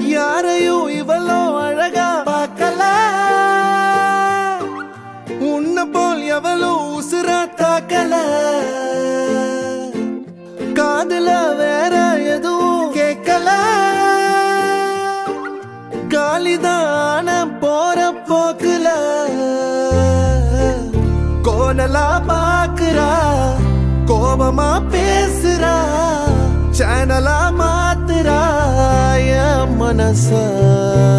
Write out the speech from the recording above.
யாரையும் இவளோ அழகா பார்க்கல, உன்ன போல் எவளும் உசுரா தாக்கல. காதுல வேற எதுவும் கேட்கல, காலிதான போற போக்குல கோணலா பாக்குறா, கோபமா பேசுறா, சேனலா மாத்துறா என் மனச.